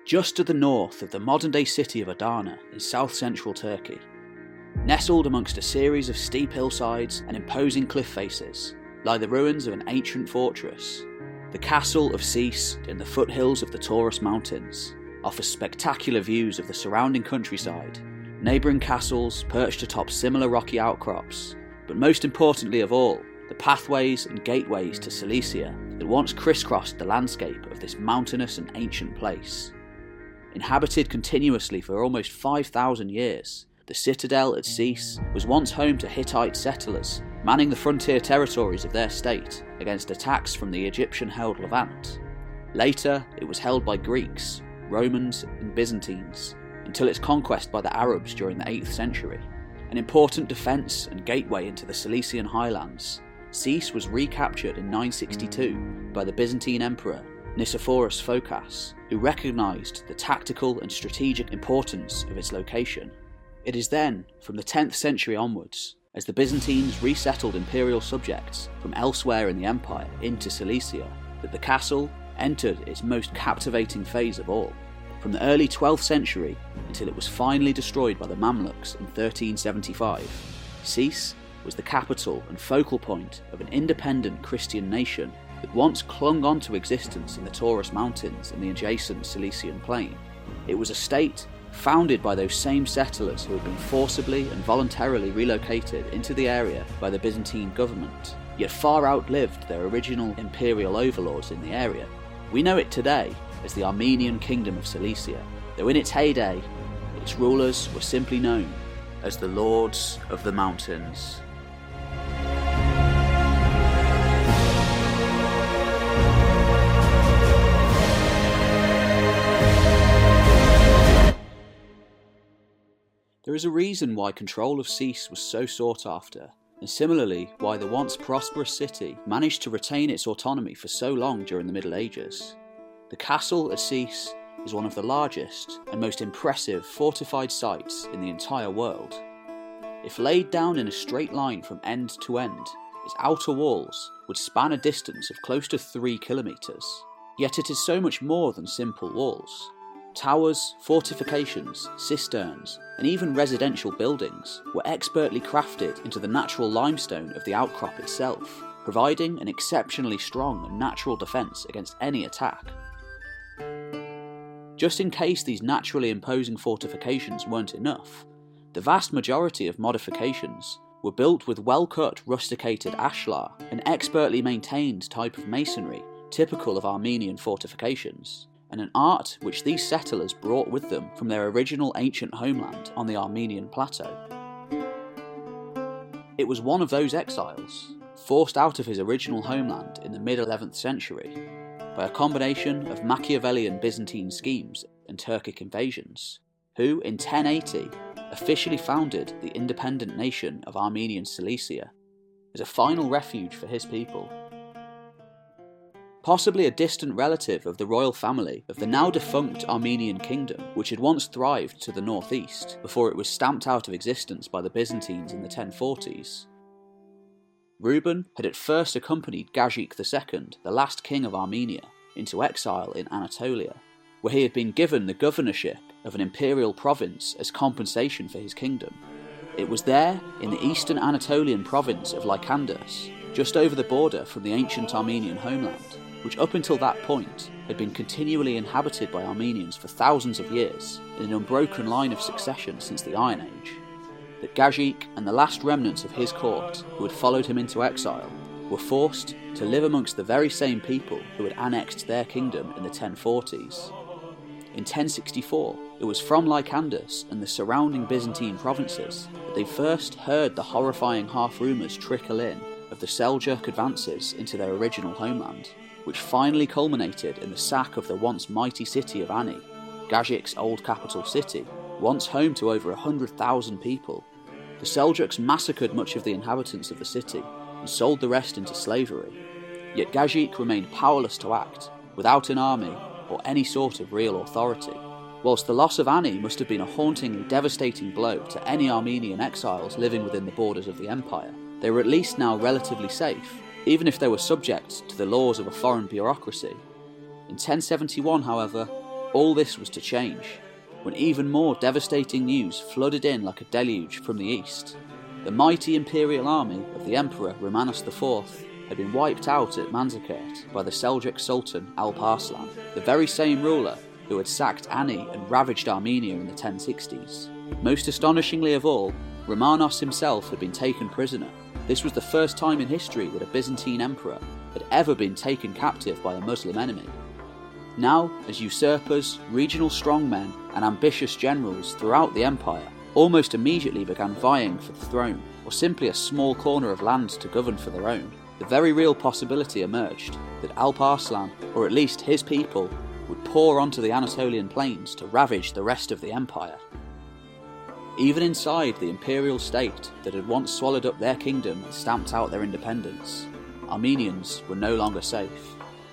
just to the north of the modern-day city of Adana in south-central Turkey. Nestled amongst a series of steep hillsides and imposing cliff faces lie the ruins of an ancient fortress. The castle of Sis in the foothills of the Taurus Mountains offers spectacular views of the surrounding countryside, neighbouring castles perched atop similar rocky outcrops, but most importantly of all, the pathways and gateways to Cilicia that once crisscrossed the landscape of this mountainous and ancient place. Inhabited continuously for almost 5,000 years, the citadel at Sis was once home to Hittite settlers manning the frontier territories of their state against attacks from the Egyptian-held Levant. Later, it was held by Greeks, Romans and Byzantines, until its conquest by the Arabs during the 8th century. An important defence and gateway into the Cilician highlands, Sis was recaptured in 962 by the Byzantine Emperor Nicephorus Phocas, who recognised the tactical and strategic importance of its location. It is then, from the 10th century onwards, as the Byzantines resettled imperial subjects from elsewhere in the empire into Cilicia, that the castle entered its most captivating phase of all. From the early 12th century until it was finally destroyed by the Mamluks in 1375, Sis was the capital and focal point of an independent Christian nation that once clung on to existence in the Taurus Mountains and the adjacent Cilician plain. It was a state founded by those same settlers who had been forcibly and voluntarily relocated into the area by the Byzantine government, yet far outlived their original imperial overlords in the area. We know it today as the Armenian Kingdom of Cilicia, though in its heyday, its rulers were simply known as the Lords of the Mountains. There is a reason why control of Sis was so sought after, and similarly why the once prosperous city managed to retain its autonomy for so long during the Middle Ages. The castle at Sis is one of the largest and most impressive fortified sites in the entire world. If laid down in a straight line from end to end, its outer walls would span a distance of close to 3 kilometres. Yet it is so much more than simple walls. Towers, fortifications, cisterns, and even residential buildings were expertly crafted into the natural limestone of the outcrop itself, providing an exceptionally strong and natural defence against any attack. Just in case these naturally imposing fortifications weren't enough, the vast majority of modifications were built with well-cut rusticated ashlar, an expertly maintained type of masonry typical of Armenian fortifications, and an art which these settlers brought with them from their original ancient homeland on the Armenian plateau. It was one of those exiles, forced out of his original homeland in the mid-11th century, by a combination of Machiavellian Byzantine schemes and Turkic invasions, who, in 1080, officially founded the independent nation of Armenian Cilicia as a final refuge for his people. Possibly a distant relative of the royal family of the now defunct Armenian kingdom, which had once thrived to the northeast before it was stamped out of existence by the Byzantines in the 1040s. Reuben had at first accompanied Gazik II, the last king of Armenia, into exile in Anatolia, where he had been given the governorship of an imperial province as compensation for his kingdom. It was there, in the eastern Anatolian province of Lycandas, just over the border from the ancient Armenian homeland, which up until that point had been continually inhabited by Armenians for thousands of years, in an unbroken line of succession since the Iron Age, that Gazik and the last remnants of his court, who had followed him into exile, were forced to live amongst the very same people who had annexed their kingdom in the 1040s. In 1064, it was from Lycandas and the surrounding Byzantine provinces that they first heard the horrifying half-rumours trickle in of the Seljuk advances into their original homeland, which finally culminated in the sack of the once mighty city of Ani, Gazik's old capital city, once home to over 100,000 people. The Seljuks massacred much of the inhabitants of the city and sold the rest into slavery, yet Gazik remained powerless to act, without an army or any sort of real authority. Whilst the loss of Ani must have been a hauntingly devastating blow to any Armenian exiles living within the borders of the empire, they were at least now relatively safe, even if they were subject to the laws of a foreign bureaucracy. In 1071, however, All this was to change when even more devastating news flooded in like a deluge from the east. The mighty imperial army of the Emperor Romanos IV had been wiped out at Manzikert by the Seljuk Sultan Alp Arslan, the very same ruler who had sacked Ani and ravaged Armenia in the 1060s. Most astonishingly of all, Romanos himself had been taken prisoner. This was the first time in history that a Byzantine emperor had ever been taken captive by a Muslim enemy. Now, as usurpers, regional strongmen, and ambitious generals throughout the empire almost immediately began vying for the throne, or simply a small corner of land to govern for their own, the very real possibility emerged that Alp Arslan, or at least his people, would pour onto the Anatolian plains to ravage the rest of the empire. Even inside the imperial state that had once swallowed up their kingdom and stamped out their independence, Armenians were no longer safe.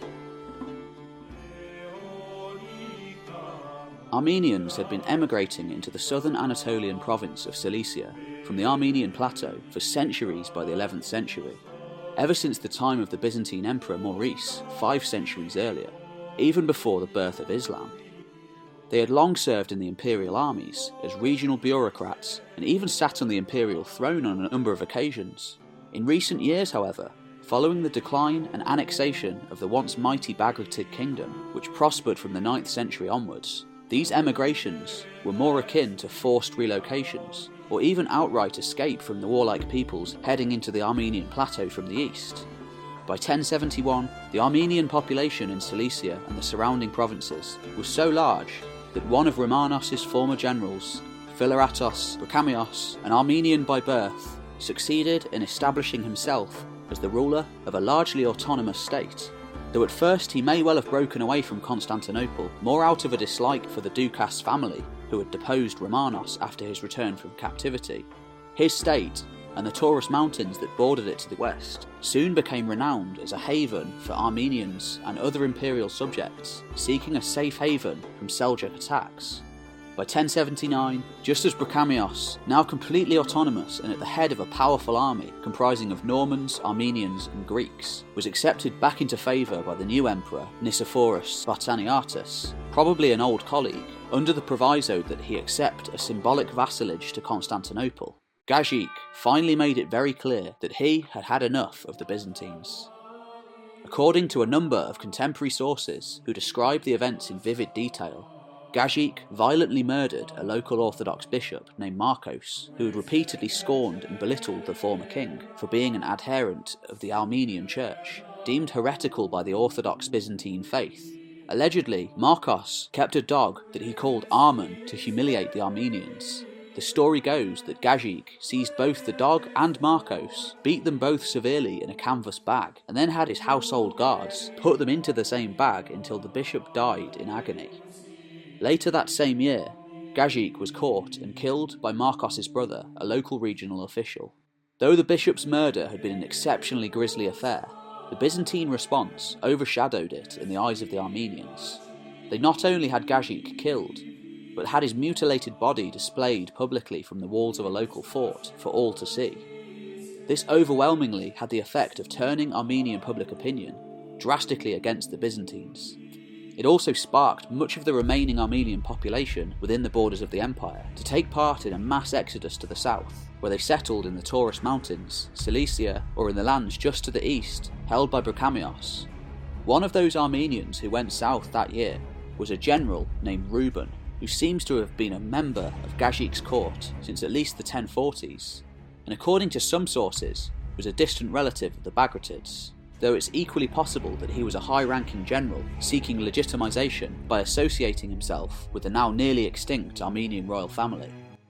Armenians had been emigrating into the southern Anatolian province of Cilicia from the Armenian plateau for centuries by the 11th century, ever since the time of the Byzantine Emperor Maurice 5 centuries earlier, even before the birth of Islam. They had long served in the imperial armies as regional bureaucrats and even sat on the imperial throne on a number of occasions. In recent years, however, following the decline and annexation of the once mighty Bagratid kingdom, which prospered from the 9th century onwards, these emigrations were more akin to forced relocations, or even outright escape from the warlike peoples heading into the Armenian plateau from the east. By 1071, the Armenian population in Cilicia and the surrounding provinces was so large that one of Romanos' former generals, Philoratos Brachamios, an Armenian by birth, succeeded in establishing himself as the ruler of a largely autonomous state. Though at first he may well have broken away from Constantinople, more out of a dislike for the Dukas family, who had deposed Romanos after his return from captivity. His state, and the Taurus Mountains that bordered it to the west, soon became renowned as a haven for Armenians and other imperial subjects seeking a safe haven from Seljuk attacks. By 1079, just as Brachamios, now completely autonomous and at the head of a powerful army comprising of Normans, Armenians and Greeks, was accepted back into favour by the new emperor Nicephorus Spartaniatus, probably an old colleague, under the proviso that he accept a symbolic vassalage to Constantinople. Gajik finally made it very clear that he had had enough of the Byzantines. According to a number of contemporary sources who describe the events in vivid detail, Gajik violently murdered a local Orthodox bishop named Marcos, who had repeatedly scorned and belittled the former king for being an adherent of the Armenian Church, deemed heretical by the Orthodox Byzantine faith. Allegedly, Marcos kept a dog that he called Armen to humiliate the Armenians. The story goes that Gajik seized both the dog and Marcos, beat them both severely in a canvas bag, and then had his household guards put them into the same bag until the bishop died in agony. Later that same year, Gajik was caught and killed by Marcos' brother, a local regional official. Though the bishop's murder had been an exceptionally grisly affair, the Byzantine response overshadowed it in the eyes of the Armenians. They not only had Gajik killed, but had his mutilated body displayed publicly from the walls of a local fort for all to see. This overwhelmingly had the effect of turning Armenian public opinion drastically against the Byzantines. It also sparked much of the remaining Armenian population within the borders of the empire to take part in a mass exodus to the south, where they settled in the Taurus Mountains, Cilicia, or in the lands just to the east, held by Brachamios. One of those Armenians who went south that year was a general named Reuben, who seems to have been a member of Gajik's court since at least the 1040s, and according to some sources was a distant relative of the Bagratids, though it's equally possible that he was a high-ranking general seeking legitimization by associating himself with the now nearly extinct Armenian royal family.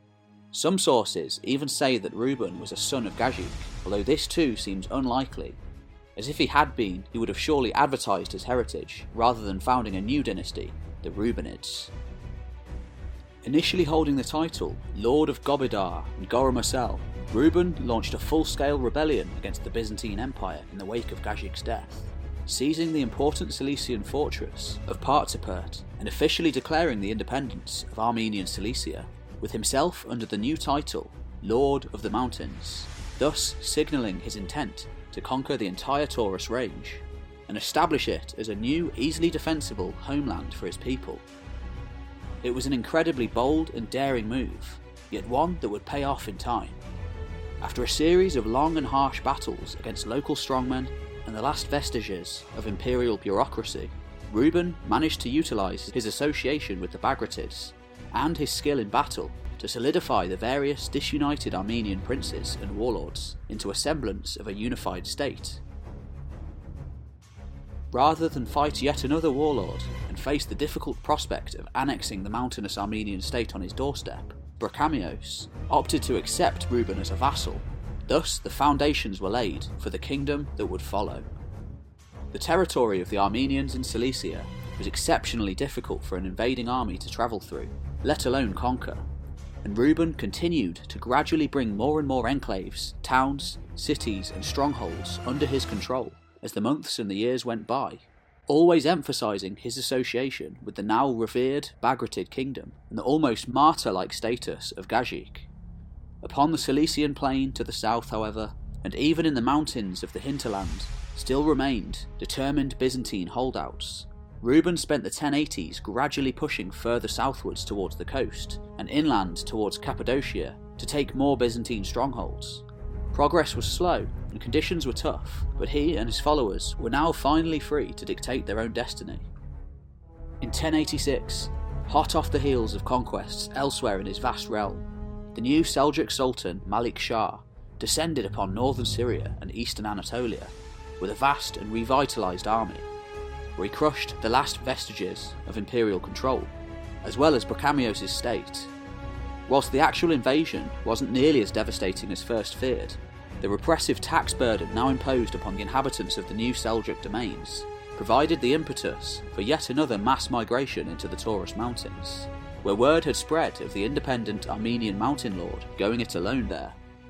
Some sources even say that Reuben was a son of Gajik, although this too seems unlikely, as if he had been, he would have surely advertised his heritage rather than founding a new dynasty, the Reubenids. Initially holding the title Lord of Gobidar and Goromosel, Reuben launched a full-scale rebellion against the Byzantine Empire in the wake of Gajik's death, seizing the important Cilician fortress of Partsipert and officially declaring the independence of Armenian Cilicia, with himself under the new title Lord of the Mountains, thus signalling his intent to conquer the entire Taurus range and establish it as a new, easily defensible homeland for his people. It was an incredibly bold and daring move, yet one that would pay off in time. After a series of long and harsh battles against local strongmen and the last vestiges of imperial bureaucracy, Reuben managed to utilise his association with the Bagratids and his skill in battle to solidify the various disunited Armenian princes and warlords into a semblance of a unified state. Rather than fight yet another warlord and face the difficult prospect of annexing the mountainous Armenian state on his doorstep, Brachamios opted to accept Reuben as a vassal. Thus the foundations were laid for the kingdom that would follow. The territory of the Armenians in Cilicia was exceptionally difficult for an invading army to travel through, let alone conquer, and Reuben continued to gradually bring more and more enclaves, towns, cities and strongholds under his control as the months and the years went by, always emphasising his association with the now revered Bagratid kingdom and the almost martyr-like status of Gazikh. Upon the Cilician plain to the south, however, and even in the mountains of the hinterland, still remained determined Byzantine holdouts. Reuben spent the 1080s gradually pushing further southwards towards the coast and inland towards Cappadocia to take more Byzantine strongholds. Progress was slow and conditions were tough, but he and his followers were now finally free to dictate their own destiny. In 1086, hot off the heels of conquests elsewhere in his vast realm, the new Seljuk Sultan Malik Shah descended upon northern Syria and eastern Anatolia with a vast and revitalised army, where he crushed the last vestiges of imperial control, as well as Brachamios' state. Whilst the actual invasion wasn't nearly as devastating as first feared, the repressive tax burden now imposed upon the inhabitants of the new Seljuk domains provided the impetus for yet another mass migration into the Taurus Mountains, where word had spread of the independent Armenian mountain lord going it alone there.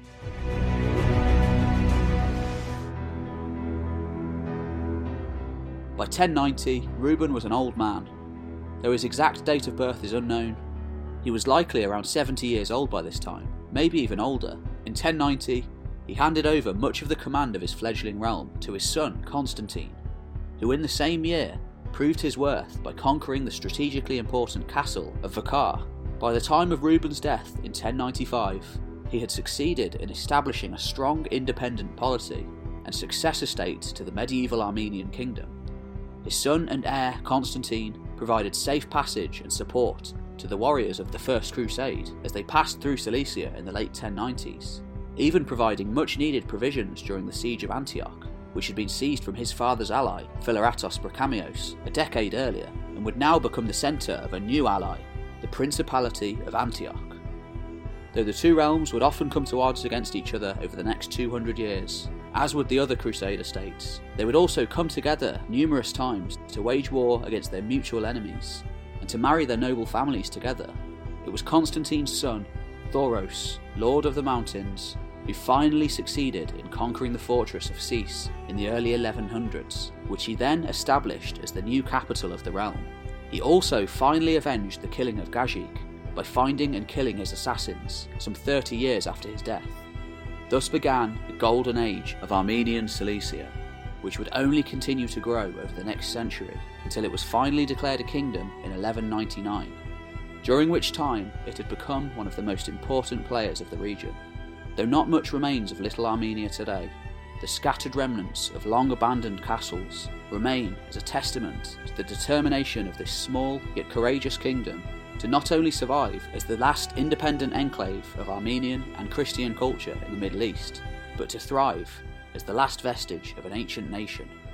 By 1090, Reuben was an old man. Though his exact date of birth is unknown, he was likely around 70 years old by this time, maybe even older. In 1090, he handed over much of the command of his fledgling realm to his son Constantine, who in the same year proved his worth by conquering the strategically important castle of Vakar. By the time of Reuben's death in 1095, he had succeeded in establishing a strong independent polity and successor state to the medieval Armenian kingdom. His son and heir Constantine provided safe passage and support to the warriors of the First Crusade as they passed through Cilicia in the late 1090s, even providing much needed provisions during the siege of Antioch, which had been seized from his father's ally, Philoratos Brachamios, a decade earlier, and would now become the centre of a new ally, the Principality of Antioch. Though the two realms would often come to odds against each other over the next 200 years, as would the other Crusader states, they would also come together numerous times to wage war against their mutual enemies, and to marry their noble families together. It was Constantine's son, Thoros, Lord of the Mountains, who finally succeeded in conquering the fortress of Sis in the early 1100s, which he then established as the new capital of the realm. He also finally avenged the killing of Gazikh by finding and killing his assassins some 30 years after his death. Thus began the golden age of Armenian Cilicia, which would only continue to grow over the next century until it was finally declared a kingdom in 1199, during which time it had become one of the most important players of the region. Though not much remains of Little Armenia today, the scattered remnants of long-abandoned castles remain as a testament to the determination of this small yet courageous kingdom to not only survive as the last independent enclave of Armenian and Christian culture in the Middle East, but to thrive as the last vestige of an ancient nation.